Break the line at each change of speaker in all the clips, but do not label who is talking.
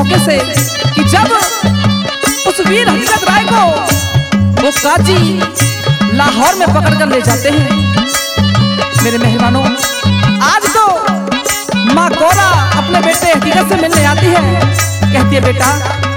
मौके से कि जब उस वीर हकीकत राय को वो काजी लाहौर में पकड़ कर ले जाते हैं। मेरे मेहमानों, आज तो माँ गौरा अपने बेटे हकीकत से मिलने आती है। कहती है, बेटा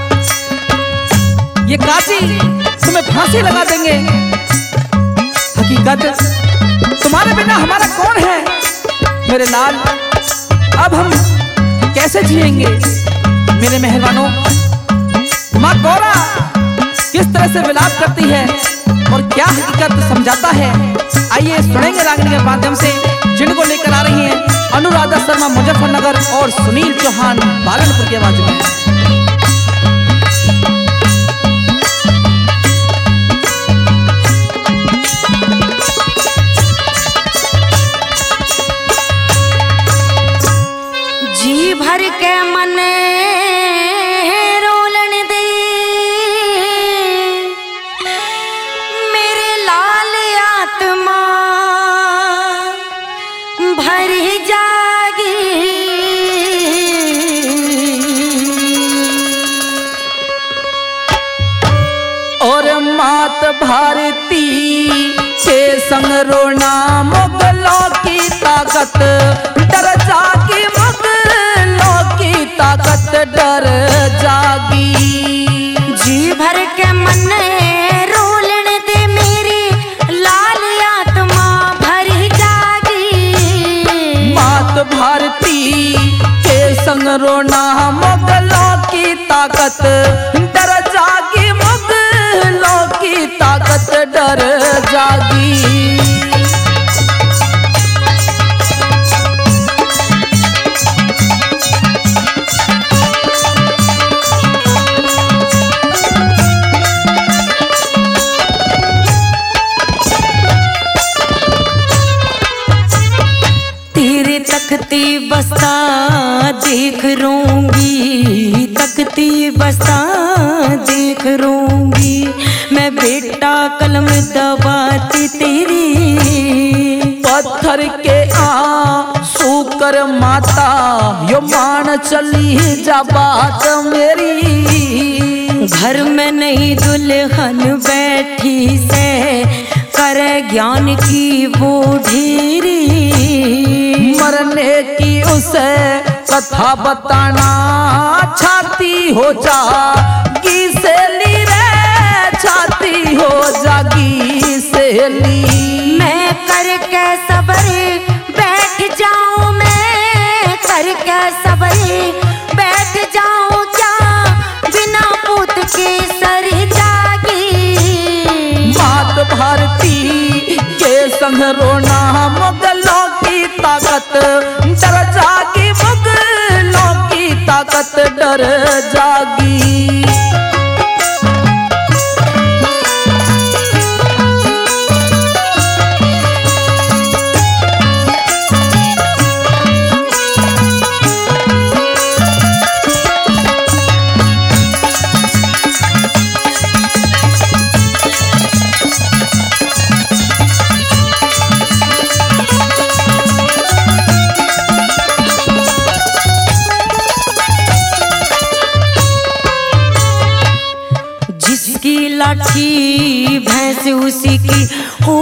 ये काजी तुम्हें फांसी लगा देंगे। हकीकत, तुम्हारे बिना हमारा कौन है? मेरे लाल, अब हम कैसे जिएंगे? मेरे मेहमानों, माँ गौरा किस तरह से विलाप करती है और क्या हकीकत समझाता है, आइए सुनेंगे रागनी के माध्यम से, जिनको लेकर आ रही हैं अनुराधा शर्मा मुजफ्फरनगर और सुनील चौहान पालनपुर की आवाज में।
जी भर के मन रोलन दे मेरे लाल आत्मा भर जागी।
और मात भारती के संग रोना मुगलों की ताकत डर जागी, मुगलों की ताकत डर जागी।
जी भर के मन रोलन दे मेरी लाल आत्मा भर जागी।
मात भारती के संग रोना मुगलों की ताकत डर जागी, मुगलों की ताकत डर जागी।
तकती बस्ता देख रोंगी, तकती बस्ता देख रोंगी मैं बेटा कलम दबाती तेरी।
पत्थर के आंसू कर माता यो मान चली जा बात मेरी।
घर में नहीं दुल्हन बैठी से कर ज्ञान की वो ढेरी।
मरने की उसे कथा बताना छाती हो जागी सहेली रे, छाती हो जागी सहेली।
मैं करके सबर बैठ जाऊं, मैं करके सबर बैठ जाऊं क्या बिना पूत के सर जागी।
मात भारती के संग रोना मुगलों की ताकत डर जागी, मुगलों की ताकत डर जागी।
लाठी भैंस उसी की हो,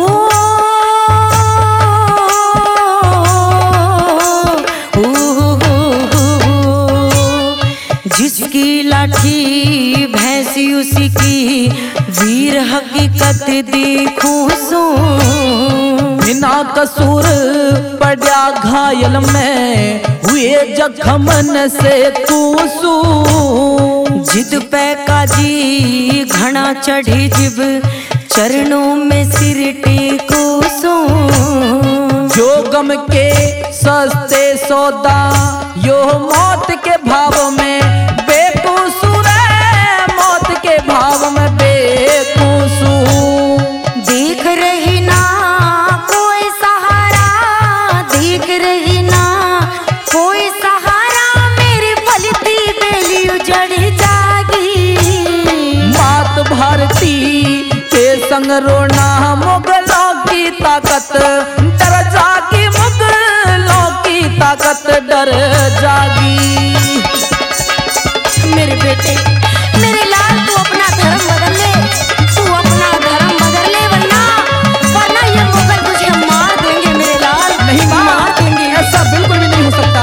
जिसकी लाठी भैंस उसी की वीर हकीकत देखो सो।
बिना कसूर पड़ा घायल में हुए जख्मन से तूसू।
जिद पे काजी घना चढ़ी जिब चरणों में सिर टेको सो।
जो गम के सस्ते सौदा यो मौत के भाव में बेकसूर है, मौत के भाव में बेकसूर।
देख रही ना कोई सहारा, देख रही ना कोई सहारा मेरी फलती बेली उजड़ जागी।
मात भारती के संग रोना मुगलों की ताकत डर जागी, मुगलों की ताकत डर जागी।
बेटे। मेरे लाल तू अपना धर्म बदल ले, तू अपना धर्म बदल ले, वरना ये मुगल तुझे मार देंगे मेरे लाल।
नहीं माँ,
मार देंगे।
ऐसा बिल्कुल भी नहीं हो सकता।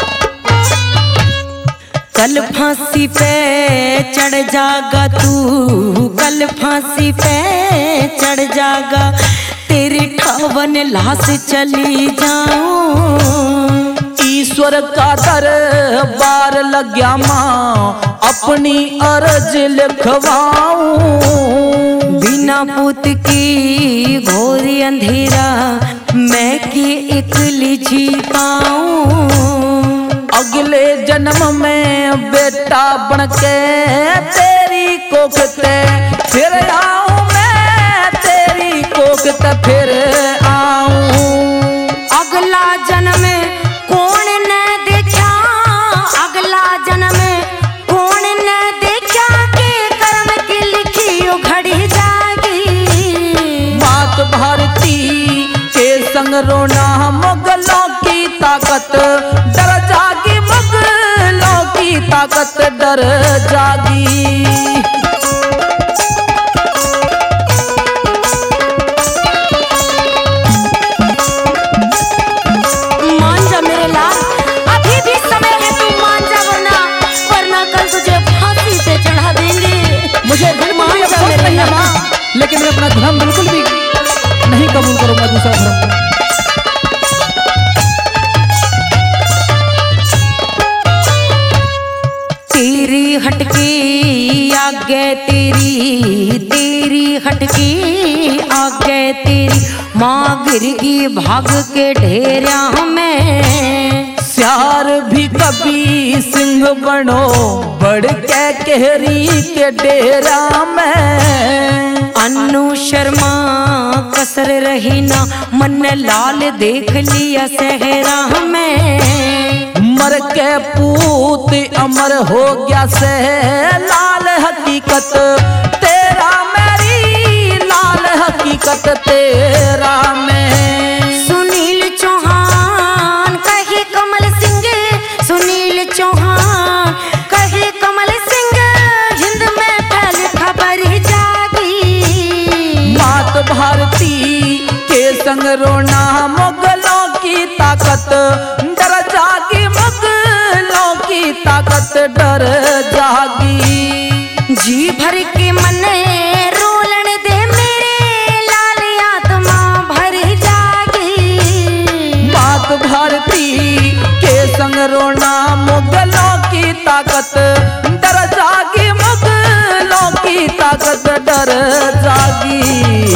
कल फांसी पे चढ़ जागा तू, कल फांसी पे चढ़ जागा, तेरी ठावन लाश चली जाऊं।
ईश्वर का दरबार लग्या माँ, अपनी अर्ज लिखवाऊं।
बिना पुत की घोर अंधेरा, मैं की इकली जी पाऊं।
अगले जन्म में बेटा बनके तेरी कोख ते फिर आऊं, मैं तेरी कोख ते फिर आऊं।
अगला जन्म कौन न देखा, अगला जन्म कौन न देखा, के कर्म की लिखी ओ घड़ी जागी।
मात भारती के संग रोना, मुगलों की ताकत डर जागी, मुगलों की ताकत डर जागी।
मान जा मेरे लाल, अभी भी समय है, तू मान जा, वरना कल तुझे फांसी पे चढ़ा देंगे।
मुझे बिल्कुल भी अफसोस नहीं है माँ, लेकिन मैं अपना धर्म बिल्कुल भी नहीं कबूल करूंगा दूसरा धर्म।
तेरी हटके आगे तेरी, तेरी हटके आगे तेरी, माँ गिरगी भाग के ढेरिया में।
श्यार भी कभी सिंह बनो, बढ़ के कहरी के डेरा में।
अन्नू शर्मा कसर रही ना, मन लाल देख लिया सहरा में।
मर के पूत अमर हो गया से लाल, हकीकत तेरा मेरी लाल, हकीकत तेरा में।
सुनील चौहान कहे कमल सिंह, सुनील चौहान कहे कमल सिंह, हिंद में फैल खबर जागी।
मात भारती के संग रोना, मुगलों की ताकत डर जागी, मुगलों की ताकत डर जागी।
जी भर के मन रोलन दे मेरे लाल, आत्मा भर जागी।
मात भारती के संग रोना, मुगलों की ताकत डर जागी, मुगलों की ताकत डर जागी।